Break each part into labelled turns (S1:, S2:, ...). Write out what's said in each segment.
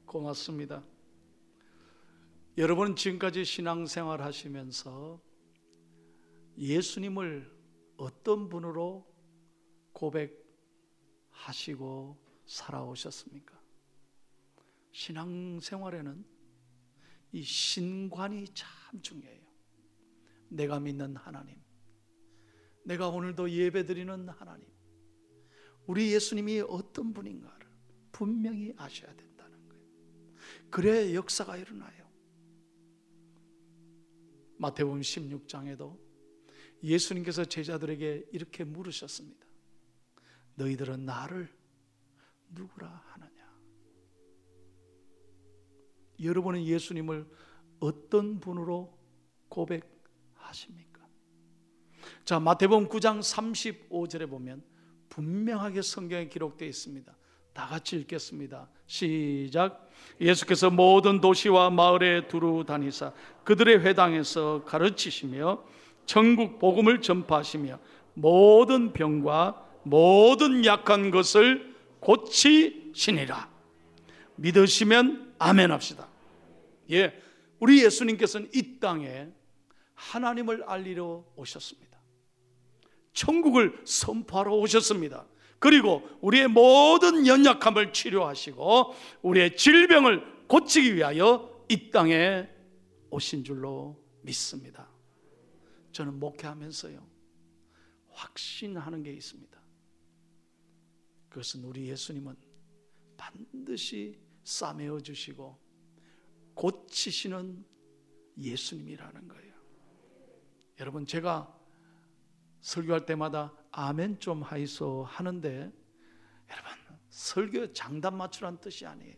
S1: 고맙습니다. 여러분은 지금까지 신앙생활 하시면서 예수님을 어떤 분으로 고백하시고 살아오셨습니까? 신앙생활에는 이 신관이 참 중요해요. 내가 믿는 하나님, 내가 오늘도 예배드리는 하나님, 우리 예수님이 어떤 분인가를 분명히 아셔야 된다는 거예요. 그래야 역사가 일어나요. 마태복음 16장에도 예수님께서 제자들에게 이렇게 물으셨습니다. 너희들은 나를 누구라 하느냐? 여러분은 예수님을 어떤 분으로 고백하십니까? 자, 마태복음 9장 35절에 보면 분명하게 성경에 기록되어 있습니다. 다 같이 읽겠습니다. 시작. 예수께서 모든 도시와 마을에 두루 다니사 그들의 회당에서 가르치시며 천국 복음을 전파하시며 모든 병과 모든 약한 것을 고치시니라. 믿으시면 아멘 합시다. 예, 우리 예수님께서는 이 땅에 하나님을 알리러 오셨습니다. 천국을 선포하러 오셨습니다. 그리고 우리의 모든 연약함을 치료하시고 우리의 질병을 고치기 위하여 이 땅에 오신 줄로 믿습니다. 저는 목회하면서요, 확신하는 게 있습니다. 그것은 우리 예수님은 반드시 싸매어 주시고 고치시는 예수님이라는 거예요. 여러분, 제가 설교할 때마다 아멘 좀 하이소 하는데, 여러분, 설교 장단 맞추라는 뜻이 아니에요.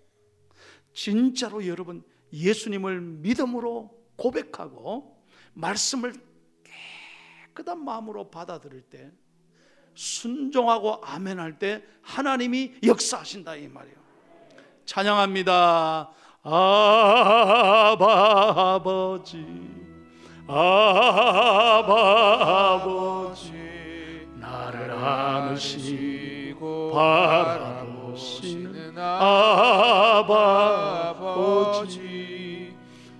S1: 진짜로 여러분 예수님을 믿음으로 고백하고 말씀을 깨끗한 마음으로 받아들일 때, 순종하고 아멘 할 때 하나님이 역사하신다 이 말이에요. 찬양합니다. 아바 아버지, 아바 아버지, 나를 안으시고 바라보시는 아바 아버지,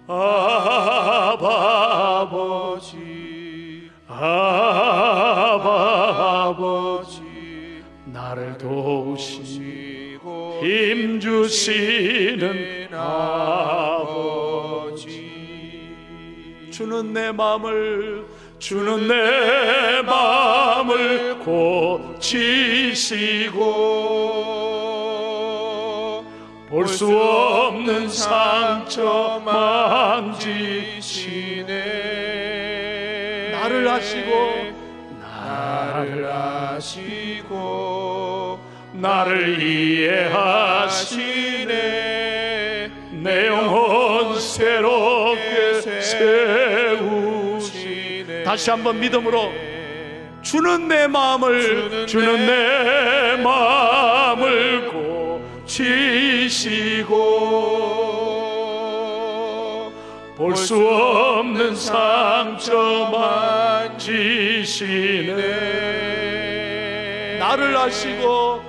S1: 아바 아버지, 아바 아버지, 나를 도우시고 힘주시는 아버지. 주는 내 마음을 고치시고 볼 수 없는 상처 만지시네. 나를 아시고 나를 이해하시네. 내 영혼 새롭게 세우시네. 다시 한번 믿음으로 주는 내 마음을 고치시고 볼 수 없는 상처 만지시네. 나를 아시고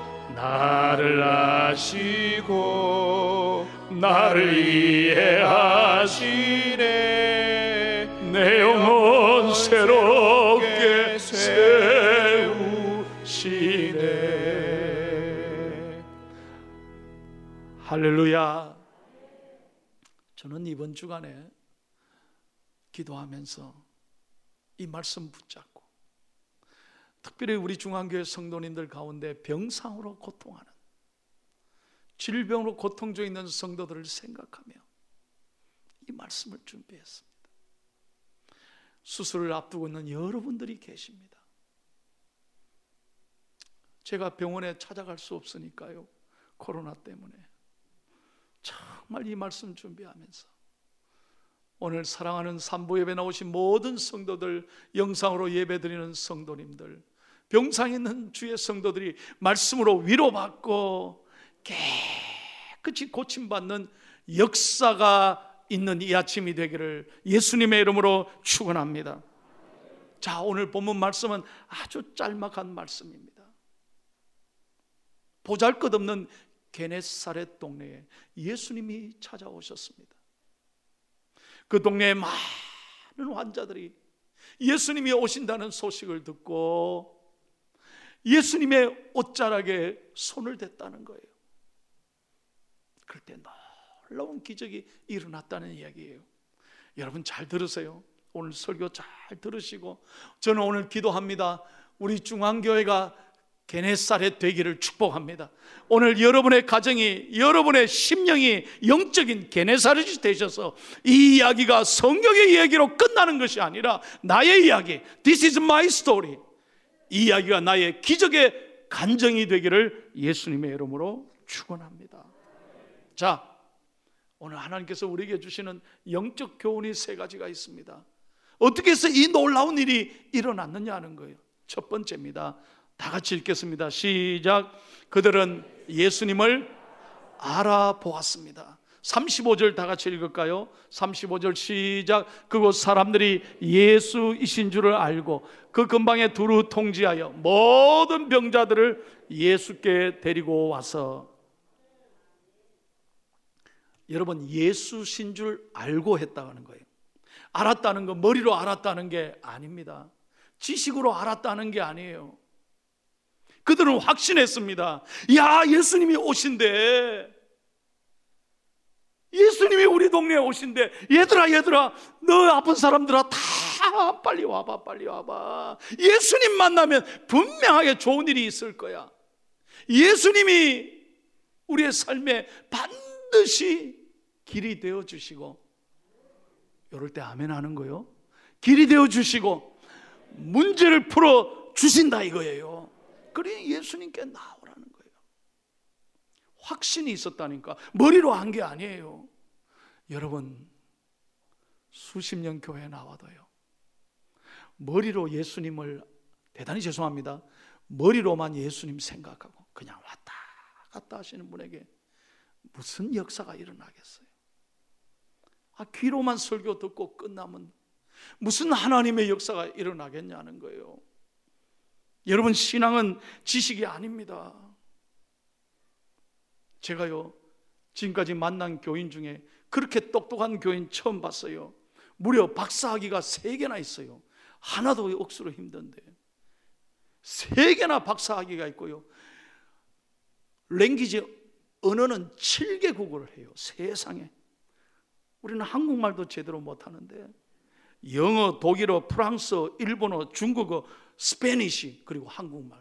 S1: 나를 이해하시네. 내 영혼 새롭게 세우시네. 할렐루야. 저는 이번 주간에 기도하면서 이 말씀 붙잡고, 특별히 우리 중앙교회 성도님들 가운데 병상으로 고통하는, 질병으로 고통 중에 있는 성도들을 생각하며 이 말씀을 준비했습니다. 수술을 앞두고 있는 여러분들이 계십니다. 제가 병원에 찾아갈 수 없으니까요, 코로나 때문에. 정말 이 말씀 준비하면서 오늘 사랑하는 산부 예배 나오신 모든 성도들, 영상으로 예배드리는 성도님들, 병상에 있는 주의 성도들이 말씀으로 위로받고 깨끗이 고침받는 역사가 있는 이 아침이 되기를 예수님의 이름으로 축원합니다. 자, 오늘 본문 말씀은 아주 짤막한 말씀입니다. 보잘것없는 게네사렛 동네에 예수님이 찾아오셨습니다. 그 동네에 많은 환자들이 예수님이 오신다는 소식을 듣고 예수님의 옷자락에 손을 댔다는 거예요. 그럴 때 놀라운 기적이 일어났다는 이야기예요. 여러분 잘 들으세요. 오늘 설교 잘 들으시고, 저는 오늘 기도합니다. 우리 중앙교회가 게네사렛 되기를 축복합니다. 오늘 여러분의 가정이, 여러분의 심령이 영적인 게네사렛이 되셔서 이 이야기가 성경의 이야기로 끝나는 것이 아니라 나의 이야기, This is my story, 이 이야기가 나의 기적의 간증이 되기를 예수님의 이름으로 축원합니다. 자, 오늘 하나님께서 우리에게 주시는 영적 교훈이 세 가지가 있습니다. 어떻게 해서 이 놀라운 일이 일어났느냐 하는 거예요. 첫 번째입니다. 다 같이 읽겠습니다. 시작. 그들은 예수님을 알아보았습니다. 35절 다 같이 읽을까요? 35절 시작. 그곳 사람들이 예수이신 줄을 알고 그 근방에 두루 통지하여 모든 병자들을 예수께 데리고 와서. 여러분, 예수신 줄 알고 했다는 거예요. 알았다는 건 머리로 알았다는 게 아닙니다. 지식으로 알았다는 게 아니에요. 그들은 확신했습니다. 야, 예수님이 오신대. 예수님이 우리 동네에 오신대. 얘들아, 너 아픈 사람들아 다 빨리 와봐, 빨리 와봐. 예수님 만나면 분명하게 좋은 일이 있을 거야. 예수님이 우리의 삶에 반드시 길이 되어 주시고, 이럴 때 아멘 하는 거요. 길이 되어 주시고 문제를 풀어 주신다 이거예요. 그러니 예수님께 나오라는 거예요. 확신이 있었다니까. 머리로 한 게 아니에요. 여러분, 수십 년 교회에 나와도요, 머리로 예수님을, 대단히 죄송합니다, 머리로만 예수님 생각하고 그냥 왔다 갔다 하시는 분에게 무슨 역사가 일어나겠어요? 귀로만 설교 듣고 끝나면 무슨 하나님의 역사가 일어나겠냐는 거예요. 여러분, 신앙은 지식이 아닙니다. 제가요, 지금까지 만난 교인 중에 그렇게 똑똑한 교인 처음 봤어요. 무려 박사학위가 3개나 있어요. 하나도 억수로 힘든데 3개나 박사학위가 있고요, 랭귀지 언어는 7개국어를 해요. 세상에. 우리는 한국말도 제대로 못하는데 영어, 독일어, 프랑스어, 일본어, 중국어, 스페니쉬, 그리고 한국말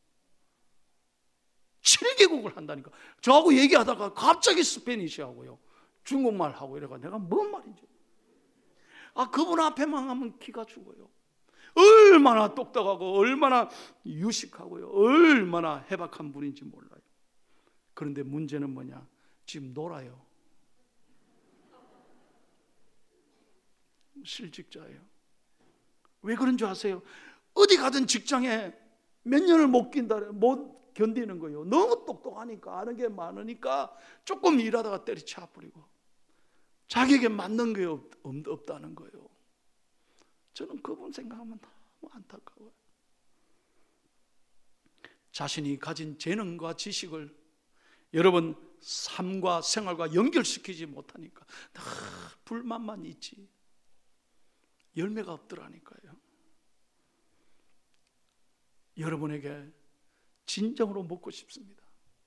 S1: 7개국을 한다니까. 저하고 얘기하다가 갑자기 스페니쉬 하고요, 중국말 하고 이래가 내가 뭔 말인지, 그분 앞에만 하면 기가 죽어요. 얼마나 똑똑하고 얼마나 유식하고요, 얼마나 해박한 분인지 몰라요. 그런데 문제는 뭐냐? 지금 놀아요. 실직자예요. 왜 그런 줄 아세요? 어디 가든 직장에 몇 년을 못 견디는 거예요. 너무 똑똑하니까, 아는 게 많으니까 조금 일하다가 때려쳐 버리고 자기에게 맞는 게 없다는 거예요. 저는 그분 생각하면 너무 안타까워요. 자신이 가진 재능과 지식을 여러분 삶과 생활과 연결시키지 못하니까 다 불만만 있지 열매가 없더라니까요. 여러분에게 진정으로 묻고 싶습니다.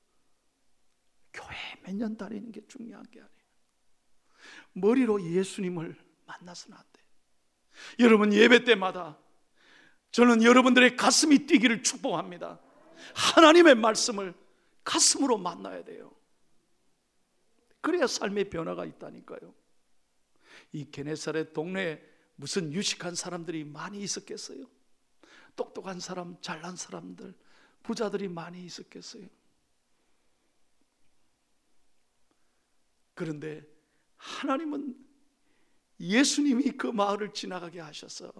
S1: 교회 몇 년 다니는 게 중요한 게 아니에요. 머리로 예수님을 만나서는 안 돼요. 여러분, 예배 때마다 저는 여러분들의 가슴이 뛰기를 축복합니다. 하나님의 말씀을 가슴으로 만나야 돼요. 그래야 삶의 변화가 있다니까요. 이 게네사렛 동네에 무슨 유식한 사람들이 많이 있었겠어요? 똑똑한 사람, 잘난 사람들, 부자들이 많이 있었겠어요? 그런데 하나님은 예수님이 그 마을을 지나가게 하셔서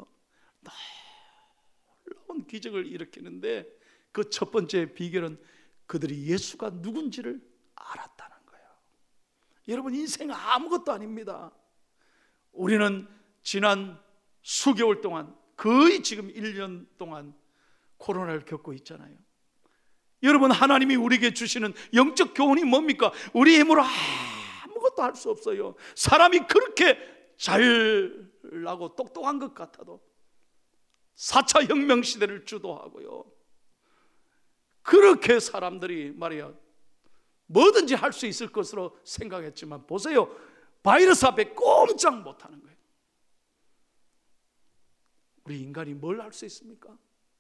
S1: 놀라운 기적을 일으키는데, 그 첫 번째 비결은 그들이 예수가 누군지를 알았다는 거예요. 여러분, 인생 아무것도 아닙니다. 우리는 지난 수개월 동안, 거의 지금 1년 동안 코로나를 겪고 있잖아요. 여러분, 하나님이 우리에게 주시는 영적 교훈이 뭡니까? 우리 힘으로 아무것도 할 수 없어요. 사람이 그렇게 잘나고 똑똑한 것 같아도 4차 혁명 시대를 주도하고요, 그렇게 사람들이 말이야 뭐든지 할 수 있을 것으로 생각했지만, 보세요, 바이러스 앞에 꼼짝 못하는 거예요. 우리 인간이 뭘 할 수 있습니까?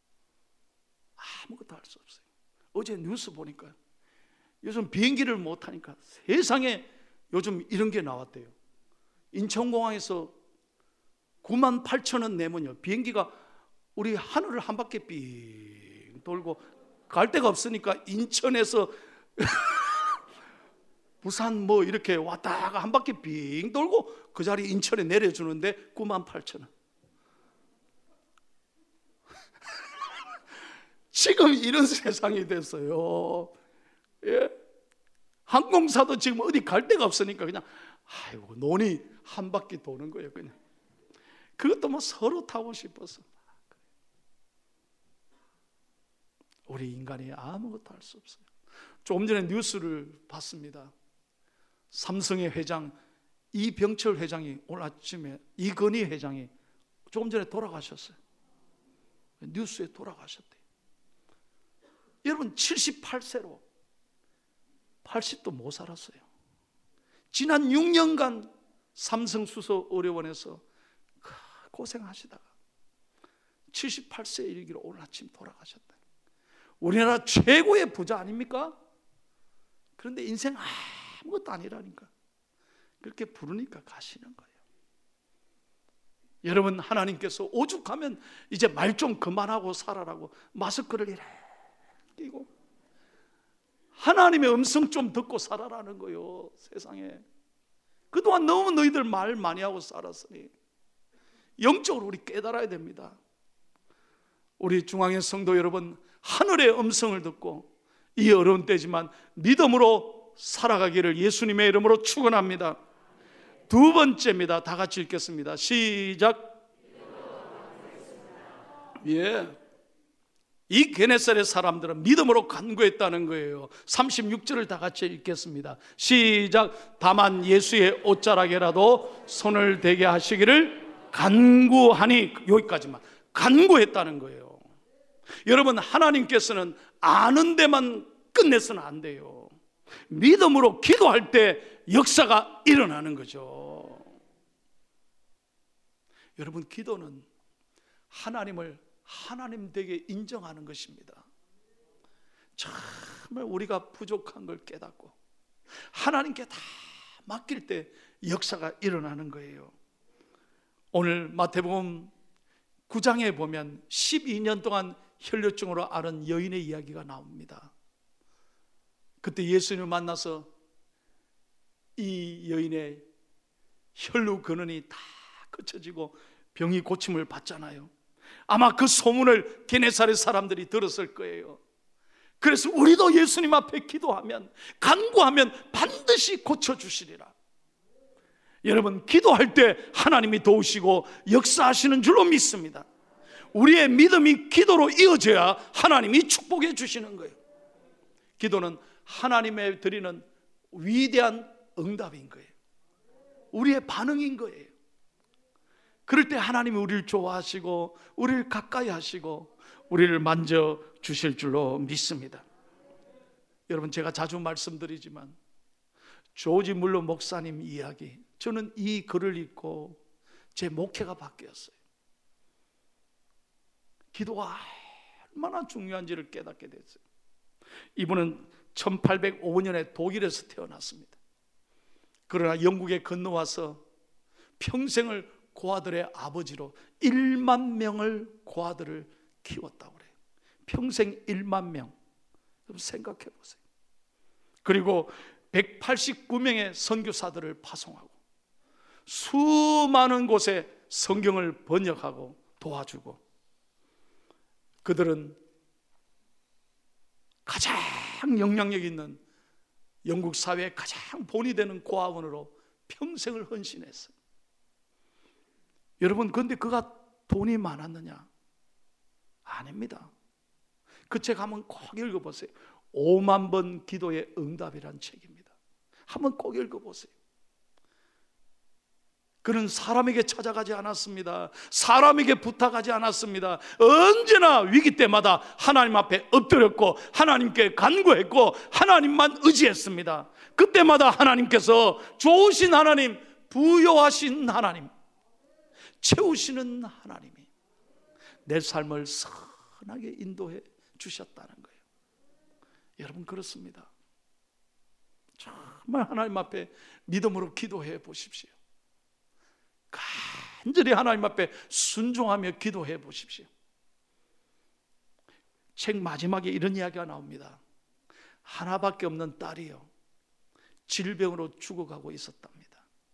S1: 아무것도 할 수 없어요. 어제 뉴스 보니까 요즘 비행기를 못 타니까 세상에 요즘 이런 게 나왔대요. 인천공항에서 98,000원 내면요, 비행기가 우리 하늘을 한 바퀴 삥 돌고, 갈 데가 없으니까 인천에서 부산 뭐 이렇게 왔다가 한 바퀴 빙 돌고 그 자리 인천에 내려주는데 98,000원. 지금 이런 세상이 됐어요. 예? 항공사도 지금 어디 갈 데가 없으니까 그냥 아이고 논이 한 바퀴 도는 거예요. 그냥 그것도 뭐 서로 타고 싶어서. 우리 인간이 아무것도 할 수 없어요. 조금 전에 뉴스를 봤습니다. 삼성의 회장 이병철 회장이 오늘 아침에, 이건희 회장이 조금 전에 돌아가셨어요. 뉴스에 돌아가셨대요. 여러분, 78세로 80도 못 살았어요. 지난 6년간 삼성수소의료원에서 고생하시다가 78세에 이르기로 오늘 아침 돌아가셨다. 우리나라 최고의 부자 아닙니까? 그런데 인생 아무것도 아니라니까. 그렇게 부르니까 가시는 거예요. 여러분, 하나님께서 오죽하면 이제 말 좀 그만하고 살아라고 마스크를 이래 끼고 하나님의 음성 좀 듣고 살아라는 거예요. 세상에 그동안 너무 너희들 말 많이 하고 살았으니 영적으로 우리 깨달아야 됩니다. 우리 중앙의 성도 여러분, 하늘의 음성을 듣고 이 어려운 때지만 믿음으로 살아가기를 예수님의 이름으로 축원합니다. 두 번째입니다. 다 같이 읽겠습니다. 시작. 예. 이 게네사렛 사람들은 믿음으로 간구했다는 거예요. 36절을 다 같이 읽겠습니다. 시작. 다만 예수의 옷자락에라도 손을 대게 하시기를 간구하니, 여기까지만. 간구했다는 거예요. 여러분, 하나님께서는 아는 데만 끝내서는 안 돼요. 믿음으로 기도할 때 역사가 일어나는 거죠. 여러분, 기도는 하나님을 하나님 되게 인정하는 것입니다. 정말 우리가 부족한 걸 깨닫고 하나님께 다 맡길 때 역사가 일어나는 거예요. 오늘 마태복음 9장에 보면 12년 동안 혈류증으로 앓은 여인의 이야기가 나옵니다. 그때 예수님을 만나서 이 여인의 혈류 근원이 다 거쳐지고 병이 고침을 받잖아요. 아마 그 소문을 게네사렛 사람들이 들었을 거예요. 그래서 우리도 예수님 앞에 기도하면, 간구하면 반드시 고쳐주시리라. 여러분, 기도할 때 하나님이 도우시고 역사하시는 줄로 믿습니다. 우리의 믿음이 기도로 이어져야 하나님이 축복해 주시는 거예요. 기도는 하나님의 드리는 위대한 응답인 거예요. 우리의 반응인 거예요. 그럴 때 하나님이 우리를 좋아하시고 우리를 가까이 하시고 우리를 만져 주실 줄로 믿습니다. 여러분, 제가 자주 말씀드리지만 조지 물러 목사님 이야기, 저는 이 글을 읽고 제 목회가 바뀌었어요. 기도가 얼마나 중요한지를 깨닫게 됐어요. 이분은 1805년에 독일에서 태어났습니다. 그러나 영국에 건너와서 평생을 고아들의 아버지로 1만 명을 고아들을 키웠다고 그래요. 평생 1만 명. 여러분 생각해 보세요. 그리고 189명의 선교사들을 파송하고 수많은 곳에 성경을 번역하고 도와주고, 그들은 가장 영향력 있는 영국 사회의 가장 본이 되는 고아원으로 평생을 헌신했어요. 여러분, 그런데 그가 돈이 많았느냐? 아닙니다. 그 책 한번 꼭 읽어보세요. 5만 번 기도의 응답이란 책입니다. 한번 꼭 읽어보세요. 그는 사람에게 찾아가지 않았습니다. 사람에게 부탁하지 않았습니다. 언제나 위기 때마다 하나님 앞에 엎드렸고 하나님께 간구했고 하나님만 의지했습니다. 그때마다 하나님께서 좋으신 하나님, 부요하신 하나님, 채우시는 하나님이 내 삶을 선하게 인도해 주셨다는 거예요. 여러분, 그렇습니다. 정말 하나님 앞에 믿음으로 기도해 보십시오. 간절히 하나님 앞에 순종하며 기도해 보십시오. 책 마지막에 이런 이야기가 나옵니다. 하나밖에 없는 딸이요, 질병으로 죽어가고 있었답니다.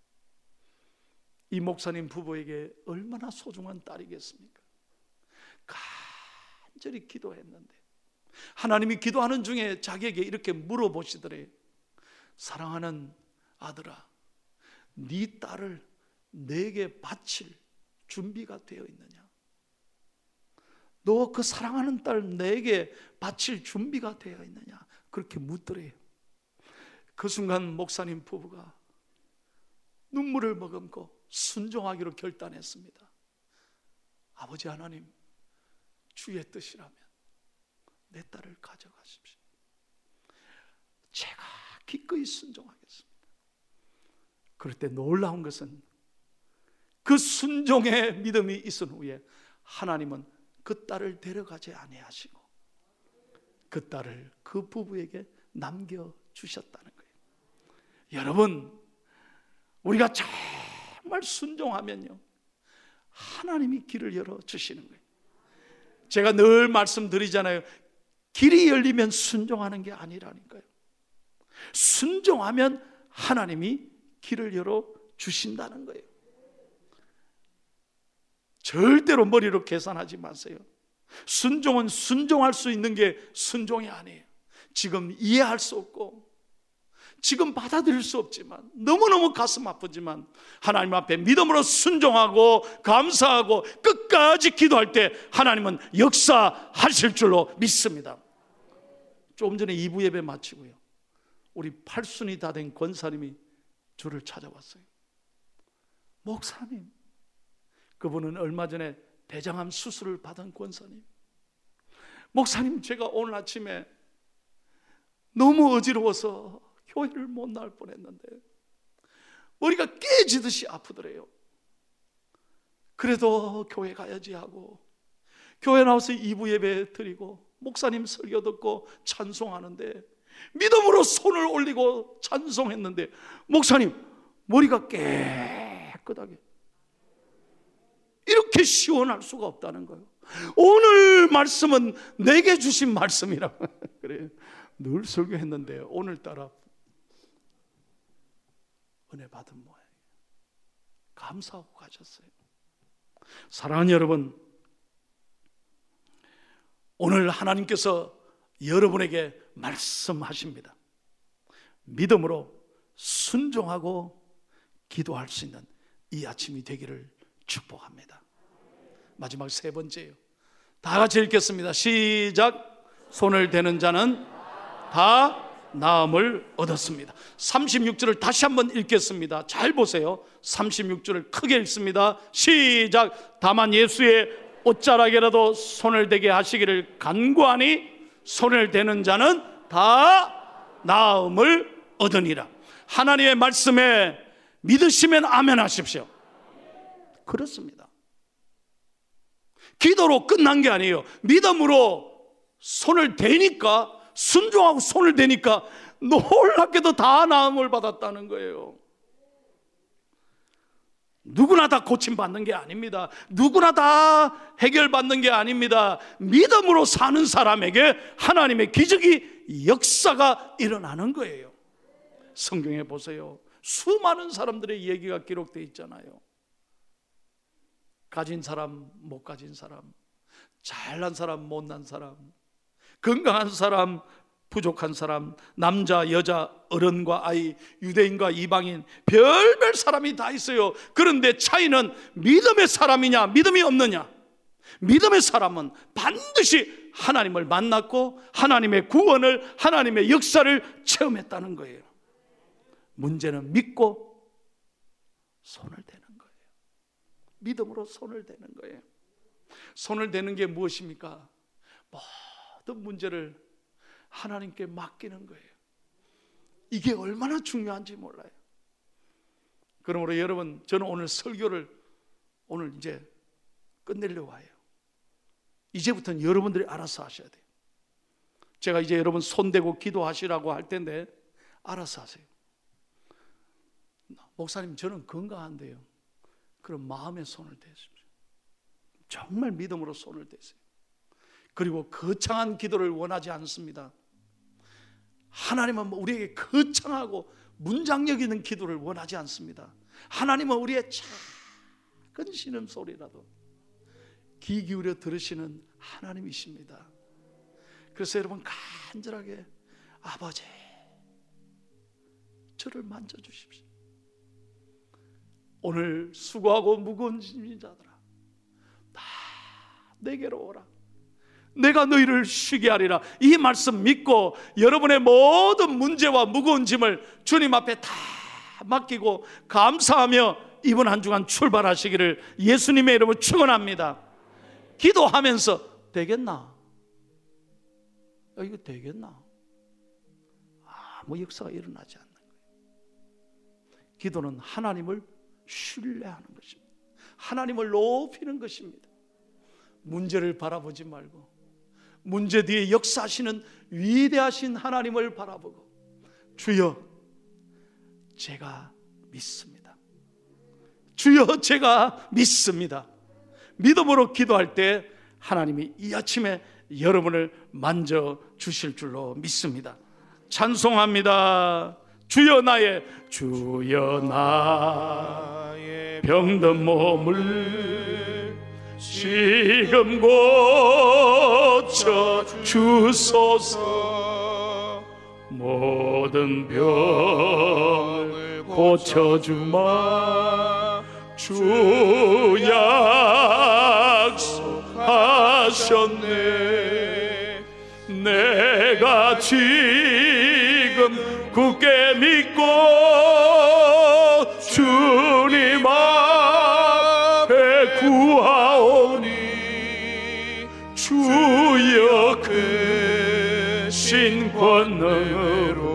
S1: 이 목사님 부부에게 얼마나 소중한 딸이겠습니까? 간절히 기도했는데 하나님이 기도하는 중에 자기에게 이렇게 물어보시더래요. 사랑하는 아들아, 네 딸을 내게 바칠 준비가 되어 있느냐? 너 그 사랑하는 딸 내게 바칠 준비가 되어 있느냐? 그렇게 묻더래요. 그 순간 목사님 부부가 눈물을 머금고 순종하기로 결단했습니다. 아버지 하나님, 주의 뜻이라면 내 딸을 가져가십시오. 제가 기꺼이 순종하겠습니다. 그럴 때 놀라운 것은 그 순종의 믿음이 있은 후에 하나님은 그 딸을 데려가지 아니하시고 그 딸을 그 부부에게 남겨주셨다는 거예요. 여러분, 우리가 정말 순종하면요, 하나님이 길을 열어주시는 거예요. 제가 늘 말씀드리잖아요. 길이 열리면 순종하는 게 아니라니까요. 순종하면 하나님이 길을 열어주신다는 거예요. 절대로 머리로 계산하지 마세요. 순종은 순종할 수 있는 게 순종이 아니에요. 지금 이해할 수 없고 지금 받아들일 수 없지만, 너무너무 가슴 아프지만 하나님 앞에 믿음으로 순종하고 감사하고 끝까지 기도할 때 하나님은 역사하실 줄로 믿습니다. 조금 전에 2부 예배 마치고요, 우리 8순이 다 된 권사님이 저를 찾아왔어요. 목사님, 그분은 얼마 전에 대장암 수술을 받은 권사님. 목사님, 제가 오늘 아침에 너무 어지러워서 교회를 못 나올 뻔했는데 머리가 깨지듯이 아프더래요. 그래도 교회 가야지 하고 교회 나와서 2부 예배 드리고 목사님 설교 듣고 찬송하는데 믿음으로 손을 올리고 찬송했는데 목사님, 머리가 깨끗하게, 이렇게 시원할 수가 없다는 거예요. 오늘 말씀은 내게 주신 말씀이라고. 그래요. 늘 설교했는데 오늘따라 은혜 받은 모양이에요. 감사하고 가셨어요. 사랑하는 여러분, 오늘 하나님께서 여러분에게 말씀하십니다. 믿음으로 순종하고 기도할 수 있는 이 아침이 되기를 축복합니다. 마지막 세 번째예요. 다 같이 읽겠습니다. 시작. 손을 대는 자는 다 나음을 얻었습니다. 36절을 다시 한번 읽겠습니다. 잘 보세요. 36절을 크게 읽습니다. 시작. 다만 예수의 옷자락에라도 손을 대게 하시기를 간구하니 손을 대는 자는 다 나음을 얻으니라. 하나님의 말씀에 믿으시면 아멘 하십시오. 그렇습니다. 기도로 끝난 게 아니에요. 믿음으로 손을 대니까, 순종하고 손을 대니까 놀랍게도 다 나음을 받았다는 거예요. 누구나 다 고침받는 게 아닙니다. 누구나 다 해결받는 게 아닙니다. 믿음으로 사는 사람에게 하나님의 기적이, 역사가 일어나는 거예요. 성경에 보세요. 수많은 사람들의 얘기가 기록되어 있잖아요. 가진 사람, 못 가진 사람, 잘난 사람, 못난 사람, 건강한 사람, 부족한 사람, 남자, 여자, 어른과 아이, 유대인과 이방인, 별별 사람이 다 있어요. 그런데 차이는 믿음의 사람이냐 믿음이 없느냐. 믿음의 사람은 반드시 하나님을 만났고 하나님의 구원을, 하나님의 역사를 체험했다는 거예요. 문제는 믿고 손을 대는 거예요. 믿음으로 손을 대는 거예요. 손을 대는 게 무엇입니까? 모든 문제를 하나님께 맡기는 거예요. 이게 얼마나 중요한지 몰라요. 그러므로 여러분, 저는 오늘 설교를 오늘 이제 끝내려고 해요. 이제부터는 여러분들이 알아서 하셔야 돼요. 제가 이제 여러분 손대고 기도하시라고 할 텐데 알아서 하세요. 목사님, 저는 건강한데요. 그럼 마음에 손을 대십시오. 정말 믿음으로 손을 대세요. 그리고 거창한 기도를 원하지 않습니다. 하나님은 우리에게 거창하고 문장력 있는 기도를 원하지 않습니다. 하나님은 우리의 작은 신음소리라도 귀 기울여 들으시는 하나님이십니다. 그래서 여러분 간절하게 아버지, 저를 만져주십시오. 오늘 수고하고 무거운 짐진 자들아, 다 내게로 오라. 내가 너희를 쉬게 하리라. 이 말씀 믿고 여러분의 모든 문제와 무거운 짐을 주님 앞에 다 맡기고 감사하며 이번 한 주간 출발하시기를 예수님의 이름으로 축원합니다. 기도하면서 되겠나? 이거 되겠나? 아무 역사가 일어나지 않는 거예요. 기도는 하나님을 신뢰하는 것입니다. 하나님을 높이는 것입니다. 문제를 바라보지 말고 문제 뒤에 역사하시는 위대하신 하나님을 바라보고, 주여 제가 믿습니다. 주여 제가 믿습니다. 믿음으로 기도할 때 하나님이 이 아침에 여러분을 만져주실 줄로 믿습니다. 찬송합니다. 주여 나의 병든 몸을 지금 고쳐 주소서. 모든 병을 고쳐주마. 주 약속하셨네. 내가 지금 굳게 믿고 주님 앞에 구하오니 주여 크신 권능으로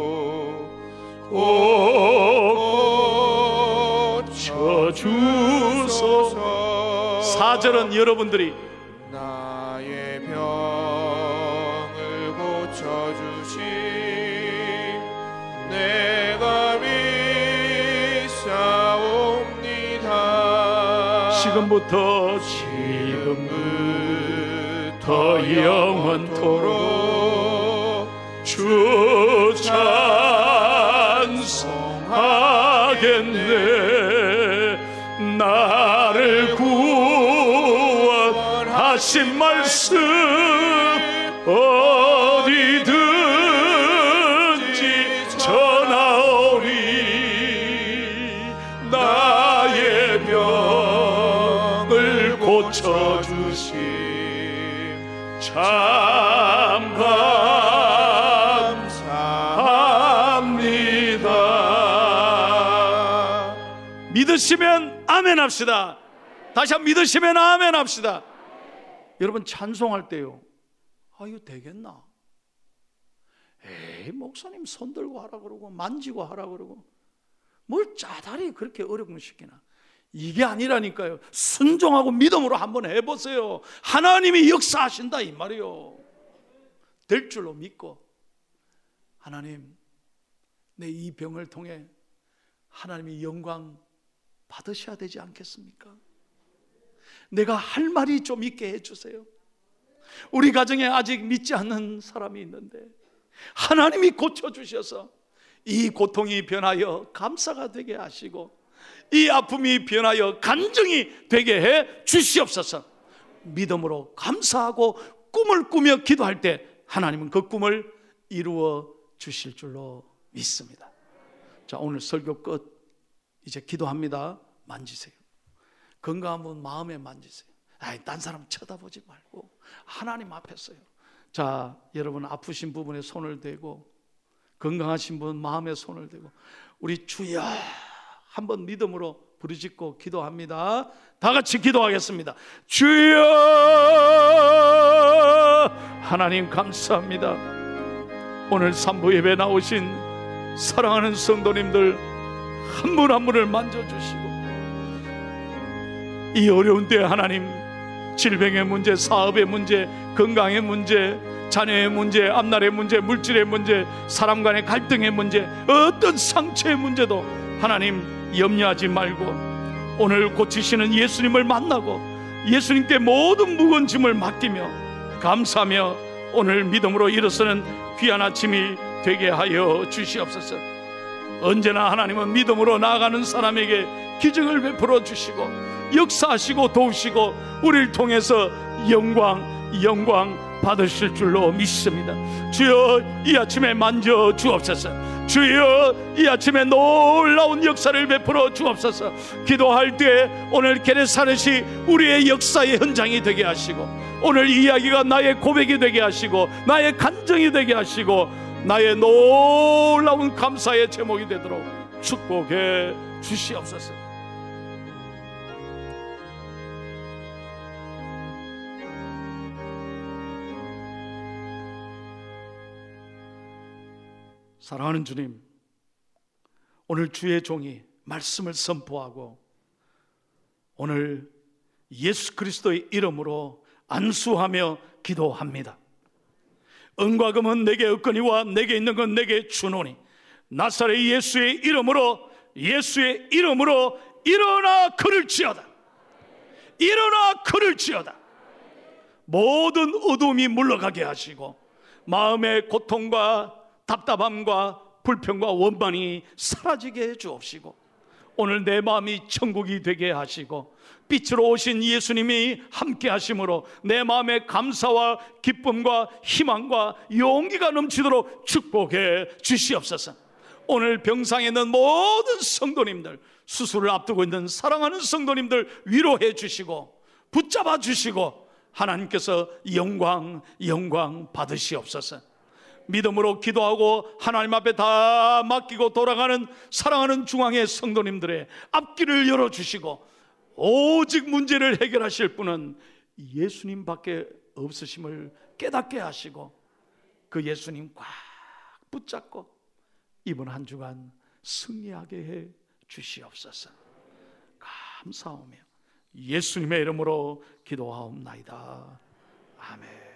S1: 고쳐주소서. 4절은 여러분들이
S2: 나의 병을 고쳐주시 내가 믿사옵니다.
S1: 지금부터 영원토록 주 찬송하겠네. 나를 구원하신 말씀 어디든지 전하오리. 나의 병을 고쳐주시 참 감사합니다. 믿으시면 아멘 합시다. 다시 한번 믿으시면 아멘 합시다. 여러분 찬송할 때요, 이거 되겠나? 목사님 손 들고 하라 그러고 만지고 하라 그러고 뭘 짜다리 그렇게 어려운 거 시키나? 이게 아니라니까요. 순종하고 믿음으로 한번 해보세요. 하나님이 역사하신다 이 말이요. 될 줄로 믿고, 하나님 내 이 병을 통해 하나님이 영광 받으셔야 되지 않겠습니까? 내가 할 말이 좀 있게 해주세요. 우리 가정에 아직 믿지 않는 사람이 있는데 하나님이 고쳐주셔서 이 고통이 변하여 감사가 되게 하시고 이 아픔이 변하여 간증이 되게 해 주시옵소서. 믿음으로 감사하고 꿈을 꾸며 기도할 때 하나님은 그 꿈을 이루어 주실 줄로 믿습니다. 자, 오늘 설교 끝. 이제 기도합니다. 만지세요. 건강한 분 마음에 만지세요. 딴 사람 쳐다보지 말고 하나님 앞에서요. 자, 여러분 아프신 부분에 손을 대고, 건강하신 분 마음에 손을 대고, 우리 주여 한번 믿음으로 부르짖고 기도합니다. 다 같이 기도하겠습니다. 주여, 하나님 감사합니다. 오늘 산부 예배 나오신 사랑하는 성도님들 한 분 한 분을 만져주시고, 이 어려운 때에 하나님, 질병의 문제, 사업의 문제, 건강의 문제, 자녀의 문제, 앞날의 문제, 물질의 문제, 사람 간의 갈등의 문제, 어떤 상처의 문제도 하나님 염려하지 말고 오늘 고치시는 예수님을 만나고 예수님께 모든 무거운 짐을 맡기며 감사하며 오늘 믿음으로 일어서는 귀한 아침이 되게 하여 주시옵소서. 언제나 하나님은 믿음으로 나아가는 사람에게 기적을 베풀어 주시고 역사하시고 도우시고 우리를 통해서 영광 받으실 줄로 믿습니다. 주여, 이 아침에 만져 주옵소서. 주여, 이 아침에 놀라운 역사를 베풀어 주옵소서. 기도할 때 오늘 게네사렛이 우리의 역사의 현장이 되게 하시고, 오늘 이 이야기가 나의 고백이 되게 하시고, 나의 간증이 되게 하시고, 나의 놀라운 감사의 제목이 되도록 축복해 주시옵소서. 사랑하는 주님, 오늘 주의 종이 말씀을 선포하고 오늘 예수 그리스도의 이름으로 안수하며 기도합니다. 은과 금은 내게 없거니와 내게 있는 건 내게 주노니 나사렛 예수의 이름으로 일어나 걸을지어다. 일어나 걸을지어다. 모든 어둠이 물러가게 하시고 마음의 고통과 답답함과 불평과 원망이 사라지게 해 주옵시고, 오늘 내 마음이 천국이 되게 하시고 빛으로 오신 예수님이 함께 하심으로 내 마음에 감사와 기쁨과 희망과 용기가 넘치도록 축복해 주시옵소서. 오늘 병상에 있는 모든 성도님들, 수술을 앞두고 있는 사랑하는 성도님들 위로해 주시고 붙잡아 주시고 하나님께서 영광 받으시옵소서. 믿음으로 기도하고 하나님 앞에 다 맡기고 돌아가는 사랑하는 중앙의 성도님들의 앞길을 열어주시고, 오직 문제를 해결하실 분은 예수님밖에 없으심을 깨닫게 하시고 그 예수님 꽉 붙잡고 이번 한 주간 승리하게 해 주시옵소서. 감사하며 예수님의 이름으로 기도하옵나이다. 아멘.